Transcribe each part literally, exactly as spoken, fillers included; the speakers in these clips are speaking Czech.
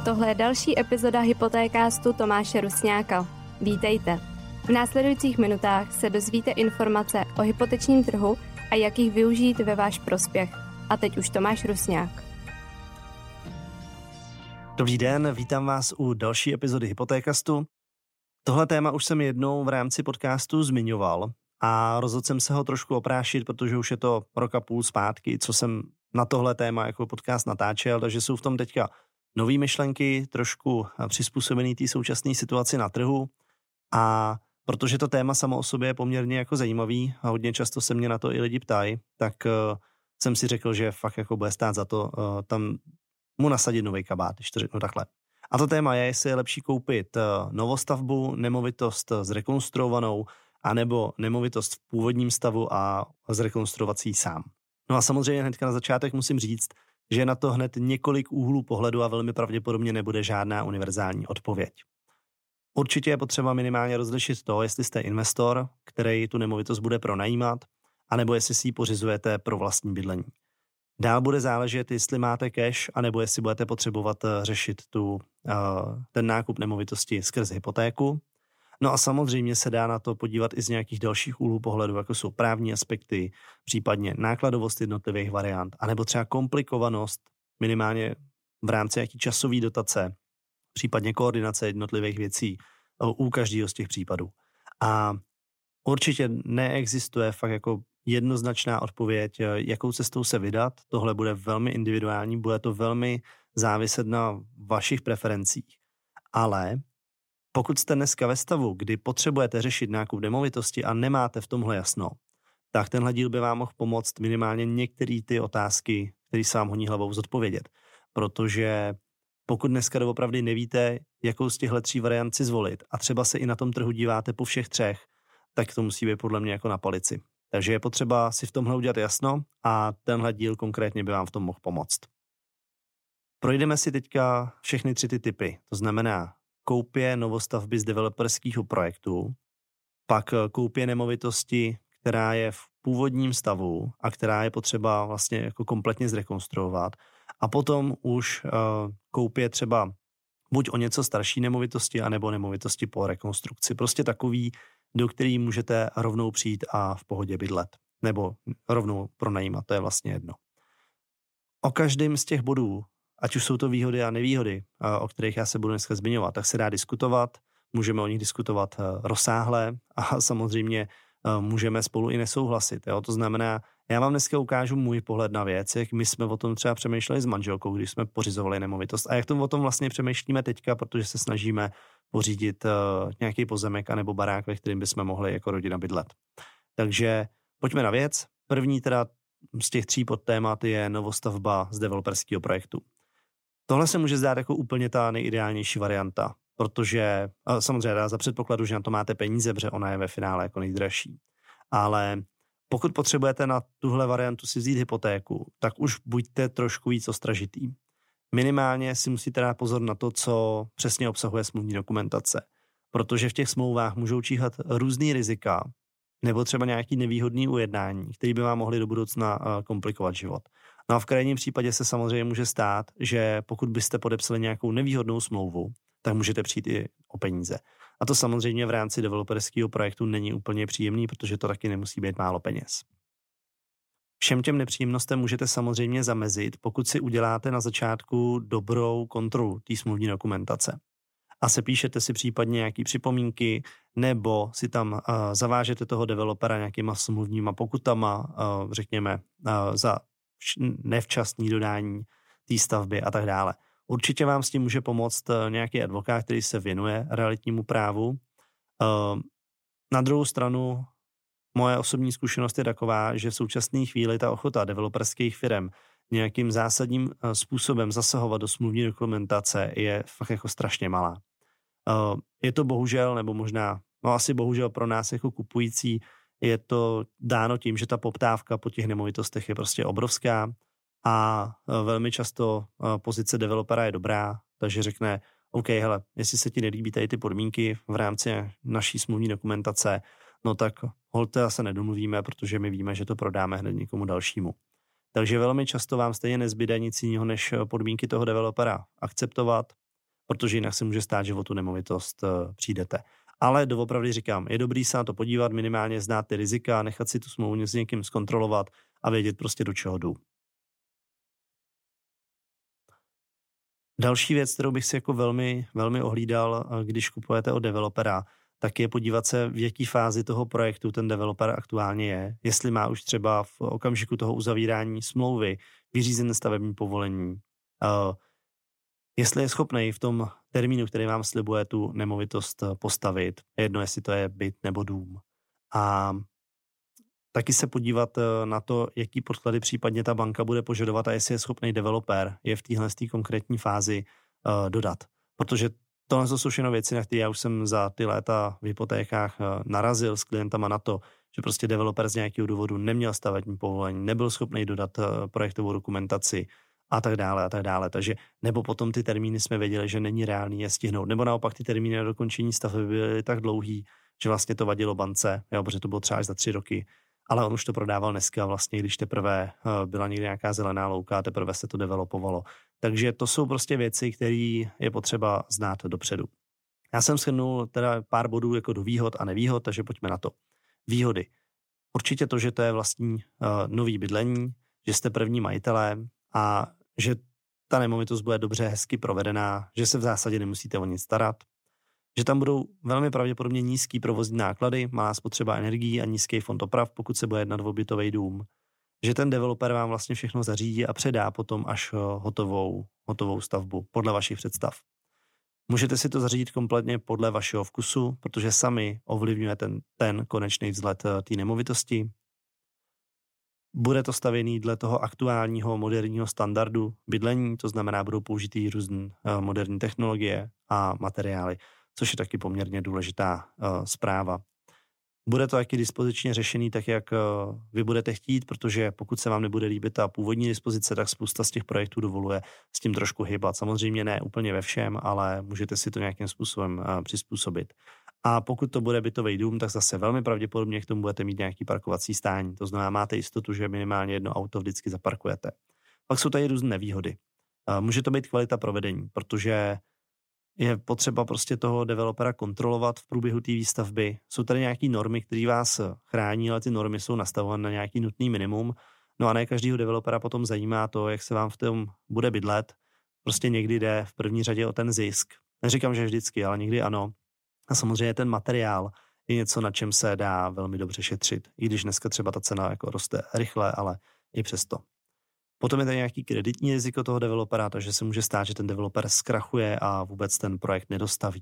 Tohle je další epizoda Hypotékástu Tomáše Rusňáka. Vítejte. V následujících minutách se dozvíte informace o hypotečním trhu a jak jich využít ve váš prospěch. A teď už Tomáš Rusňák. Dobrý den, vítám vás u další epizody Hypotékastu. Tohle téma už jsem jednou v rámci podcastu zmiňoval a rozhodl jsem se ho trošku oprášit, protože už je to rok a půl zpátky, co jsem na tohle téma jako podcast natáčel, takže jsou v tom teďka nový myšlenky, trošku přizpůsobený té současné situaci na trhu, a protože to téma samo o sobě je poměrně jako zajímavý a hodně často se mě na to i lidi ptají, tak uh, jsem si řekl, že fakt jako bude stát za to uh, tam mu nasadit nový kabát, když to řeknu takhle. A to téma je, jestli je lepší koupit uh, novostavbu, nemovitost zrekonstruovanou, anebo nemovitost v původním stavu a zrekonstruovat si ji sám. No a samozřejmě hnedka na začátek musím říct, že je na to hned několik úhlů pohledu a velmi pravděpodobně nebude žádná univerzální odpověď. Určitě je potřeba minimálně rozlišit to, jestli jste investor, který tu nemovitost bude pronajímat, anebo jestli si ji pořizujete pro vlastní bydlení. Dál bude záležet, jestli máte cash, anebo jestli budete potřebovat řešit tu, ten nákup nemovitosti skrz hypotéku. No a samozřejmě se dá na to podívat i z nějakých dalších úhlů pohledu, jako jsou právní aspekty, případně nákladovost jednotlivých variant, anebo třeba komplikovanost minimálně v rámci nějaký časové dotace, případně koordinace jednotlivých věcí u každého z těch případů. A určitě neexistuje fakt jako jednoznačná odpověď, jakou cestou se vydat. Tohle bude velmi individuální, bude to velmi záviset na vašich preferencích. Ale pokud jste dneska ve stavu, kdy potřebujete řešit nákup nemovitosti a nemáte v tomhle jasno, tak tenhle díl by vám mohl pomoct minimálně některé ty otázky, které se vám honí hlavou zodpovědět. Protože pokud dneska doopravdy nevíte, jakou z těchto tří variant si zvolit a třeba se i na tom trhu díváte po všech třech, tak to musí být podle mě jako na palici. Takže je potřeba si v tomhle udělat jasno a tenhle díl konkrétně by vám v tom mohl pomoct. Projdeme si teďka všechny tři ty typy, to znamená koupě novostavby z developerského projektu, pak koupě nemovitosti, která je v původním stavu a která je potřeba vlastně jako kompletně zrekonstruovat, a potom už uh, koupě třeba buď o něco starší nemovitosti, anebo nemovitosti po rekonstrukci. Prostě takový, do který můžete rovnou přijít a v pohodě bydlet. Nebo rovnou pronajímat, to je vlastně jedno. O každém z těch bodů, ať už jsou to výhody a nevýhody, o kterých já se budu dneska zmiňovat, tak se dá diskutovat, můžeme o nich diskutovat rozsáhle a samozřejmě můžeme spolu i nesouhlasit. Jo? To znamená, já vám dneska ukážu můj pohled na věc, jak my jsme o tom třeba přemýšleli s manželkou, když jsme pořizovali nemovitost, a jak to o tom vlastně přemýšlíme teďka, protože se snažíme pořídit uh, nějaký pozemek anebo barák, ve kterým bychom mohli jako rodina bydlet. Takže pojďme na věc. První teda z těch tří podtémat je novostavba z developerského projektu. Tohle se může zdát jako úplně ta nejideálnější varianta, protože samozřejmě dá za předpokladu, že na to máte peníze, protože ona je ve finále jako nejdražší. Ale pokud potřebujete na tuhle variantu si vzít hypotéku, tak už buďte trošku víc ostražitý. Minimálně si musíte dát pozor na to, co přesně obsahuje smluvní dokumentace, protože v těch smlouvách můžou číhat různý rizika nebo třeba nějaký nevýhodný ujednání, které by vám mohly do budoucna komplikovat život. No a v krajním případě se samozřejmě může stát, že pokud byste podepsali nějakou nevýhodnou smlouvu, tak můžete přijít i o peníze. A to samozřejmě v rámci developerského projektu není úplně příjemný, protože to taky nemusí být málo peněz. Všem těm nepříjemnostem můžete samozřejmě zamezit, pokud si uděláte na začátku dobrou kontrolu té smluvní dokumentace. A sepíšete si případně nějaké připomínky, nebo si tam uh, zavážete toho developera nějakýma smluvníma pokutama, uh, řekněme, uh, za nevčasné dodání té stavby a tak dále. Určitě vám s tím může pomoct nějaký advokát, který se věnuje realitnímu právu. Na druhou stranu moje osobní zkušenost je taková, že v současné chvíli ta ochota developerských firm nějakým zásadním způsobem zasahovat do smluvní dokumentace je fakt jako strašně malá. Je to bohužel, nebo možná, no asi bohužel pro nás jako kupující, je to dáno tím, že ta poptávka po těch nemovitostech je prostě obrovská a velmi často pozice developera je dobrá, takže řekne, OK, hele, jestli se ti nelíbí tady ty podmínky v rámci naší smluvní dokumentace, no tak holte se nedomluvíme, protože my víme, že to prodáme hned někomu dalšímu. Takže velmi často vám stejně nezbyde nic jiného, než podmínky toho developera akceptovat protože jinak se může stát, že o tu nemovitost přijdete. Ale doopravdy říkám, je dobrý se na to podívat, minimálně znát ty rizika, nechat si tu smlouvu s někým zkontrolovat a vědět prostě, do čeho jdu. Další věc, kterou bych si jako velmi, velmi ohlídal, když kupujete od developera, tak je podívat se, v jaký fázi toho projektu ten developer aktuálně je. Jestli má už třeba v okamžiku toho uzavírání smlouvy vyřízené stavební povolení. Uh, jestli je schopný v tom termínu, který vám slibuje, tu nemovitost postavit. Jedno, jestli to je byt nebo dům. A taky se podívat na to, jaký podklady případně ta banka bude požadovat a jestli je schopný developer je v téhle konkrétní fázi uh, dodat. Protože tohle jsou všechno věci, na které já už jsem za ty léta v hypotékách uh, narazil s klientama na to, že prostě developer z nějakého důvodu neměl stavební povolení, nebyl schopný dodat uh, projektovou dokumentaci a tak dále a tak dále. Takže nebo potom ty termíny jsme věděli, že není reálný je stihnout. Nebo naopak ty termíny na dokončení stavby byly tak dlouhý, že vlastně to vadilo bance, jo, protože to bylo třeba až za tři roky. Ale on už to prodával dneska vlastně, když teprve byla někde nějaká zelená louka, teprve se to developovalo. Takže to jsou prostě věci, které je potřeba znát dopředu. Já jsem shrnul teda pár bodů jako do výhod a nevýhod, takže pojďme na to. Výhody. Určitě to, že to je vlastní uh, nový bydlení, že jste první majitelé a že ta nemovitost bude dobře, hezky provedená, že se v zásadě nemusíte o nic starat, že tam budou velmi pravděpodobně nízký provozní náklady, malá spotřeba energií a nízký fond oprav, pokud se bude jednat o bytový dům, že ten developer vám vlastně všechno zařídí a předá potom až hotovou, hotovou stavbu podle vašich představ. Můžete si to zařídit kompletně podle vašeho vkusu, protože sami ovlivňuje ten, ten konečný vzhled té nemovitosti. Bude to stavěný dle toho aktuálního moderního standardu bydlení, to znamená, budou použitý různé moderní technologie a materiály, což je taky poměrně důležitá uh, zpráva. Bude to taky dispozičně řešený tak, jak uh, vy budete chtít, protože pokud se vám nebude líbit ta původní dispozice, tak spousta z těch projektů dovoluje s tím trošku hýbat. Samozřejmě ne úplně ve všem, ale můžete si to nějakým způsobem uh, přizpůsobit. A pokud to bude bytový dům, tak zase velmi pravděpodobně k tomu budete mít nějaký parkovací stání. To znamená, máte jistotu, že minimálně jedno auto vždycky zaparkujete. Pak jsou tady různé nevýhody. Uh, může to být kvalita provedení, protože je potřeba prostě toho developera kontrolovat v průběhu té výstavby. Jsou tady nějaké normy, které vás chrání, ale ty normy jsou nastavované na nějaký nutný minimum. No a ne každýho developera potom zajímá to, jak se vám v tom bude bydlet. Prostě někdy jde v první řadě o ten zisk. Neříkám, že vždycky, ale někdy ano. A samozřejmě ten materiál je něco, na čem se dá velmi dobře šetřit. I když dneska třeba ta cena jako roste rychle, ale i přesto. Potom je tady nějaký kreditní riziko toho developera, takže se může stát, že ten developer zkrachuje a vůbec ten projekt nedostaví.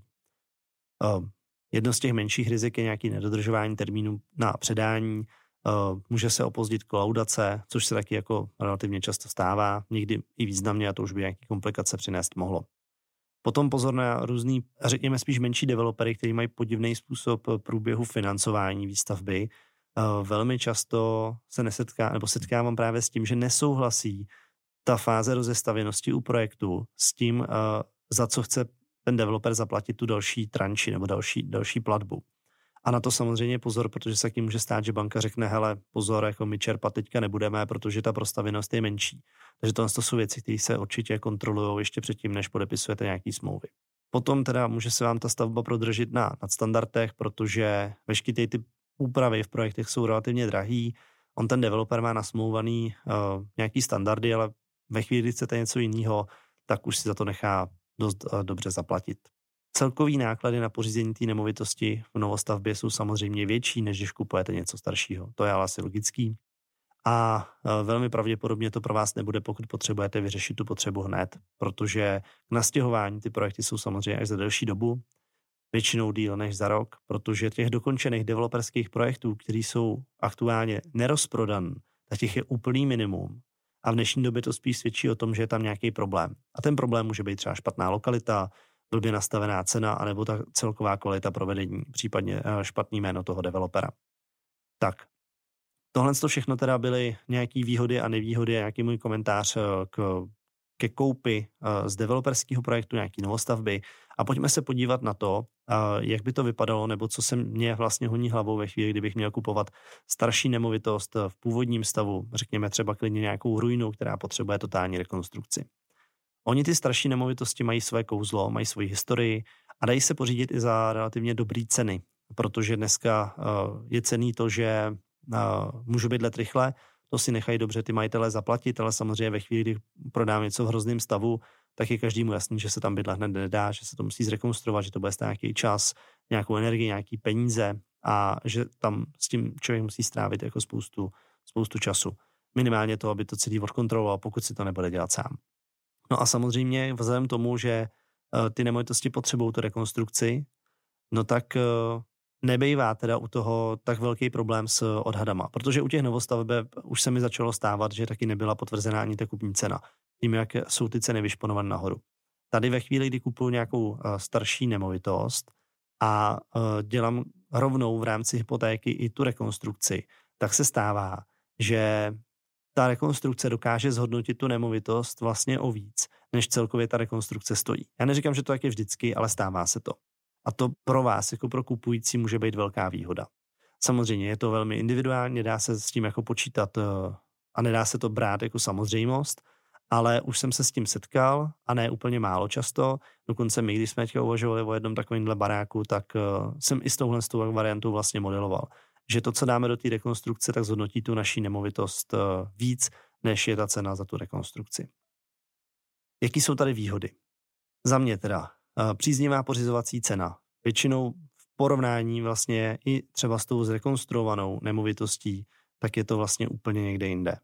Uh, jedno z těch menších rizik je nějaké nedodržování termínu na předání. Uh, může se opozdit kolaudace, což se taky jako relativně často stává, někdy i významně a to už by nějaké komplikace přinést mohlo. Potom pozor na různý, řekněme spíš menší developery, kteří mají podivný způsob průběhu financování výstavby. Uh, velmi často se nesetká, nebo setkávám právě s tím, že nesouhlasí ta fáze rozestavěnosti u projektu s tím, uh, za co chce ten developer zaplatit tu další tranči nebo další, další platbu. A na to samozřejmě pozor, protože se k ní může stát, že banka řekne, hele, pozor, jako my čerpat teďka nebudeme, protože ta prostavěnost je menší. Takže tohle to jsou věci, které se určitě kontrolují ještě předtím, než podepisujete nějaký smlouvy. Potom teda může se vám ta stavba prodržet na nadstandardech, protože veškeré ty úpravy v projektech jsou relativně drahý. On ten developer má nasmlouvaný uh, nějaký standardy, ale ve chvíli, kdy chcete něco jiného, tak už si za to nechá dost uh, dobře zaplatit. Celkový náklady na pořízení té nemovitosti v novostavbě jsou samozřejmě větší, než když kupujete něco staršího. To je ale asi logický. A uh, velmi pravděpodobně to pro vás nebude, pokud potřebujete vyřešit tu potřebu hned, protože k nastěhování ty projekty jsou samozřejmě až za delší dobu, většinou díl než za rok, protože těch dokončených developerských projektů, které jsou aktuálně nerozprodané, tak těch je úplný minimum. A v dnešní době to spíš svědčí o tom, že je tam nějaký problém. A ten problém může být třeba špatná lokalita, blbě nastavená cena, anebo ta celková kvalita provedení, případně špatný jméno toho developera. Tak, tohle to všechno teda byly nějaký výhody a nevýhody a nějaký můj komentář k ke koupi z developerského projektu, nějaký novostavby a pojďme se podívat na to, jak by to vypadalo, nebo co se mě vlastně honí hlavou ve chvíli, kdybych měl kupovat starší nemovitost v původním stavu, řekněme třeba klidně nějakou ruinu, která potřebuje totální rekonstrukci. Oni ty starší nemovitosti mají své kouzlo, mají svoji historii a dají se pořídit i za relativně dobrý ceny, protože dneska uh, je cenný to, že uh, můžu bydlet rychle, to si nechají dobře ty majitelé zaplatit, ale samozřejmě ve chvíli, kdy prodám něco v hrozném stavu, tak je každému jasný, že se tam bydlet hned nedá, že se to musí zrekonstruovat, že to bude stát nějaký čas, nějakou energii, nějaký peníze a že tam s tím člověk musí strávit jako spoustu, spoustu času. Minimálně to, aby to celý odkontroloval, pokud si to nebude dělat sám. No a samozřejmě vzhledem tomu, že uh, ty nemovitosti potřebují tu rekonstrukci, no tak uh, nebejvá teda u toho tak velký problém s odhadama, protože u těch novostaveb už se mi začalo stávat, že taky nebyla potvrzená ani ta kupní cena, tím, jak jsou ty ceny vyšponované nahoru. Tady ve chvíli, kdy kupuju nějakou uh, starší nemovitost a uh, dělám rovnou v rámci hypotéky i tu rekonstrukci, tak se stává, že ta rekonstrukce dokáže zhodnotit tu nemovitost vlastně o víc, než celkově ta rekonstrukce stojí. Já neříkám, že to tak je vždycky, ale stává se to. A to pro vás, jako pro kupující, může být velká výhoda. Samozřejmě je to velmi individuálně, dá se s tím jako počítat a nedá se to brát jako samozřejmost, ale už jsem se s tím setkal a ne úplně málo často. Dokonce my, když jsme teďka uvažovali o jednom takovémhle baráku, tak jsem i s touhle variantou vlastně modeloval. Že to, co dáme do té rekonstrukce, tak zhodnotí tu naší nemovitost víc, než je ta cena za tu rekonstrukci. Jaký jsou tady výhody? Za mě teda příznivá pořizovací cena. Většinou v porovnání vlastně i třeba s tou zrekonstruovanou nemovitostí, tak je to vlastně úplně někde jinde.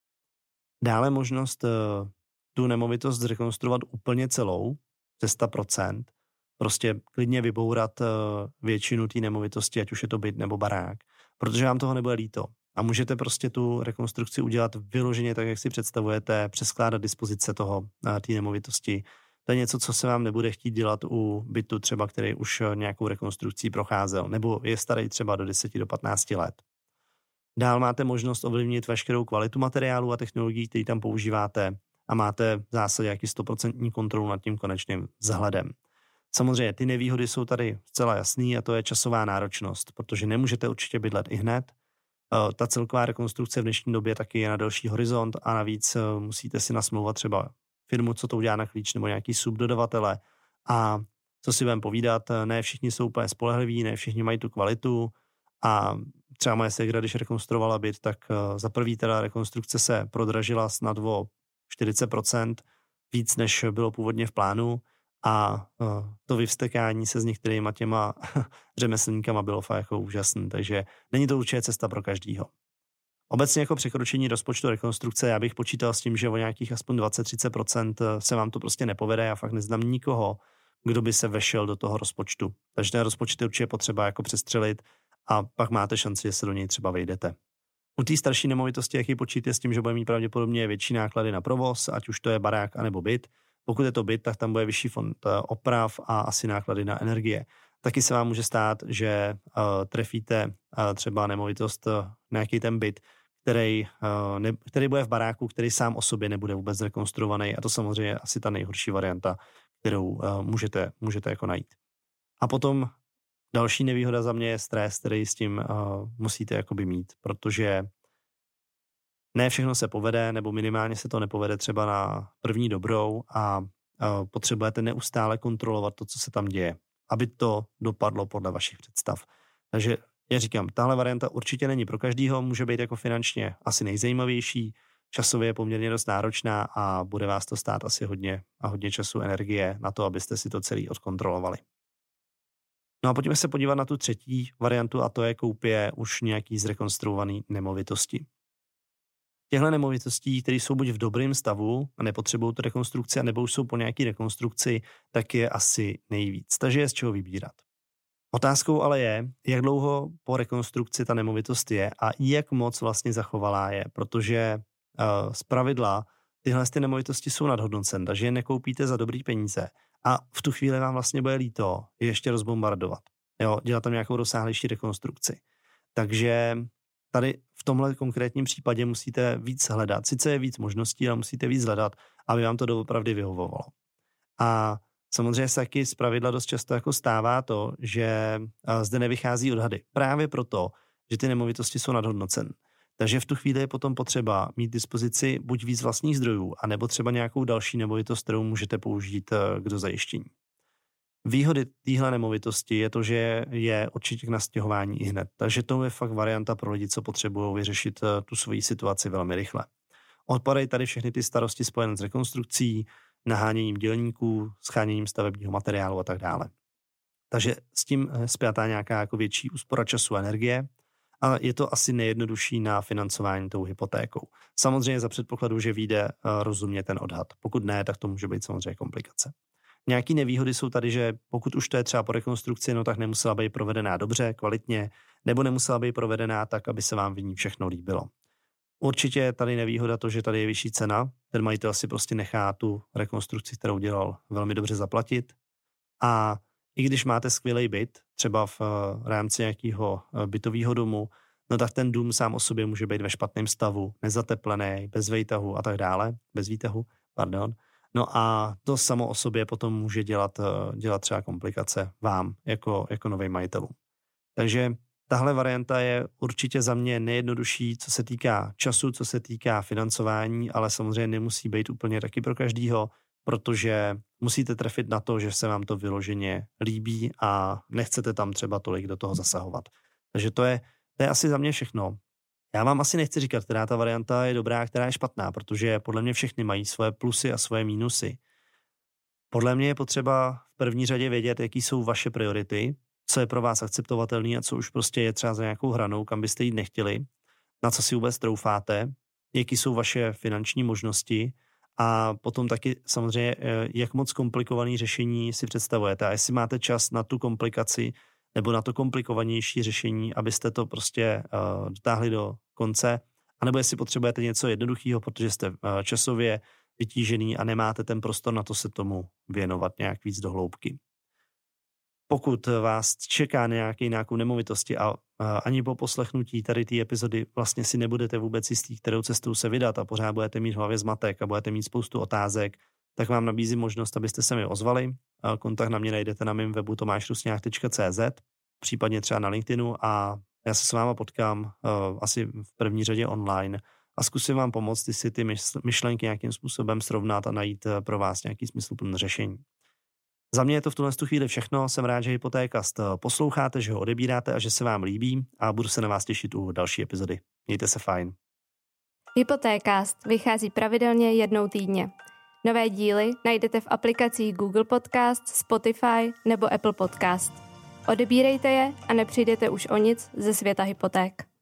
Dále možnost tu nemovitost zrekonstruovat úplně celou, ze sto procent, prostě klidně vybourat většinu té nemovitosti, ať už je to byt nebo barák, protože vám toho nebude líto. A můžete prostě tu rekonstrukci udělat vyloženě tak, jak si představujete, přeskládat dispozice toho, té nemovitosti. To je něco, co se vám nebude chtít dělat u bytu třeba, který už nějakou rekonstrukcí procházel, nebo je starý třeba do deset do patnácti let. Dál máte možnost ovlivnit veškerou kvalitu materiálu a technologií, které tam používáte a máte v zásadě jaký sto procent kontrolu nad tím konečným vzhledem. Samozřejmě ty nevýhody jsou tady zcela jasný a to je časová náročnost, protože nemůžete určitě bydlet i hned. Ta celková rekonstrukce v dnešní době taky je na delší horizont a navíc musíte si nasmlouvat třeba firmu, co to udělá na klíč, nebo nějaký subdodavatele. A co si budeme povídat, ne všichni jsou úplně spolehliví, ne všichni mají tu kvalitu a třeba moje ségra, když rekonstruovala byt, tak za prvý teda rekonstrukce se prodražila snad o čtyřicet procent víc, než bylo původně v plánu a to vyvstekání se s některýma těma řemeslníkama bylo fakt jako úžasný, takže není to určitě cesta pro každýho. Obecně jako překročení rozpočtu rekonstrukce, já bych počítal s tím, že o nějakých aspoň dvacet až třicet procent se vám to prostě nepovede, já fakt neznám nikoho, kdo by se vešel do toho rozpočtu. Takže ten rozpočet je určitě potřeba jako přestřelit a pak máte šanci, že se do něj třeba vejdete. U té starší nemovitosti, jaký počítáte s tím, že bude mít pravděpodobně větší náklady na provoz, ať už to je barák anebo byt. Pokud je to byt, tak tam bude vyšší fond oprav a asi náklady na energie. Taky se vám může stát, že uh, trefíte uh, třeba nemovitost, uh, nějaký ten byt, který, uh, ne, který bude v baráku, který sám o sobě nebude vůbec zrekonstruovaný a to samozřejmě je asi ta nejhorší varianta, kterou uh, můžete, můžete jako najít. A potom další nevýhoda za mě je stres, který s tím uh, musíte jakoby mít, protože ne všechno se povede, nebo minimálně se to nepovede třeba na první dobrou a uh, potřebujete neustále kontrolovat to, co se tam děje, aby to dopadlo podle vašich představ. Takže já říkám, tahle varianta určitě není pro každýho, může být jako finančně asi nejzajímavější, časově je poměrně dost náročná a bude vás to stát asi hodně a hodně času, energie na to, abyste si to celý odkontrolovali. No a pojďme se podívat na tu třetí variantu a to je koupě už nějaký zrekonstruovaný nemovitosti. Těchto nemovitostí, které jsou buď v dobrém stavu a nepotřebují tu rekonstrukci, nebo už jsou po nějaké rekonstrukci, tak je asi nejvíc. Takže je z čeho vybírat. Otázkou ale je, jak dlouho po rekonstrukci ta nemovitost je a jak moc vlastně zachovalá je, protože uh, zpravidla tyhle ty nemovitosti jsou nadhodnocen, takže je nekoupíte za dobrý peníze a v tu chvíli vám vlastně bude líto je ještě rozbombardovat. Jo, dělat tam nějakou rozsáhlejší rekonstrukci. Takže tady v tomhle konkrétním případě musíte víc hledat. Sice je víc možností, ale musíte víc hledat, aby vám to doopravdy vyhovovalo. A samozřejmě se taky zpravidla dost často jako stává to, že zde nevychází odhady. Právě proto, že ty nemovitosti jsou nadhodnocen. Takže v tu chvíli je potom potřeba mít dispozici buď víc vlastních zdrojů, anebo třeba nějakou další nemovitost, kterou můžete použít k dozajištění. Výhody téhle nemovitosti je to, že je určitě k nastěhování i hned. Takže to je fakt varianta pro lidi, co potřebují vyřešit tu svoji situaci velmi rychle. Odpadají tady všechny ty starosti spojené s rekonstrukcí, naháněním dělníků, scháněním stavebního materiálu a tak dále. Takže s tím spjatá nějaká jako větší úspora času a energie a je to asi nejjednodušší na financování tou hypotékou. Samozřejmě za předpokladu, že vyjde rozumně ten odhad. Pokud ne, tak to může být samozřejmě komplikace. Nějaké nevýhody jsou tady, že pokud už to je třeba po rekonstrukci, no tak nemusela být provedená dobře, kvalitně, nebo nemusela být provedená tak, aby se vám v ní všechno líbilo. Určitě je tady nevýhoda to, že tady je vyšší cena. Ten majitel si prostě nechá tu rekonstrukci, kterou dělal, velmi dobře zaplatit. A i když máte skvělý byt, třeba v rámci nějakého bytového domu, no tak ten dům sám o sobě může být ve špatném stavu, nezateplený, bez výtahu a tak dále, bez výtahu, pardon. No a to samo o sobě potom může dělat, dělat třeba komplikace vám jako, jako novým majitelům. Takže tahle varianta je určitě za mě nejjednodušší, co se týká času, co se týká financování, ale samozřejmě nemusí být úplně taky pro každýho, protože musíte trefit na to, že se vám to vyloženě líbí a nechcete tam třeba tolik do toho zasahovat. Takže to je, to je asi za mě všechno. Já vám asi nechci říkat, která ta varianta je dobrá a která je špatná, protože podle mě všechny mají svoje plusy a svoje mínusy. Podle mě je potřeba v první řadě vědět, jaký jsou vaše priority, co je pro vás akceptovatelný a co už prostě je třeba za nějakou hranou, kam byste jít nechtěli, na co si vůbec troufáte, jaký jsou vaše finanční možnosti a potom taky samozřejmě, jak moc komplikované řešení si představujete. A jestli máte čas na tu komplikaci nebo na to komplikovanější řešení, abyste to prostě uh, dotáhli do konce, anebo jestli potřebujete něco jednoduchého, protože jste uh, časově vytížený a nemáte ten prostor na to se tomu věnovat nějak víc do hloubky. Pokud vás čeká nějaký nějakou nemovitosti a, a ani po poslechnutí tady té epizody vlastně si nebudete vůbec jistý, kterou cestou se vydat a pořád budete mít v hlavě zmatek a budete mít spoustu otázek, tak vám nabízím možnost, abyste se mi ozvali. Kontakt na mě najdete na mém webu tomáš rusňák tečka cé zet, případně třeba na LinkedInu a já se s váma potkám uh, asi v první řadě online a zkusím vám pomoct, si ty myšlenky nějakým způsobem srovnat a najít pro vás nějaký smysluplné řešení. Za mě je to v tuhle chvíli všechno. Jsem rád, že Hypotékast posloucháte, že ho odebíráte a že se vám líbí a budu se na vás těšit u další epizody. Mějte se fajn. Hypotékast vychází pravidelně jednou týdně. Nové díly najdete v aplikacích Google Podcast, Spotify nebo Apple Podcast. Odebírejte je a nepřijdete už o nic ze světa hypoték.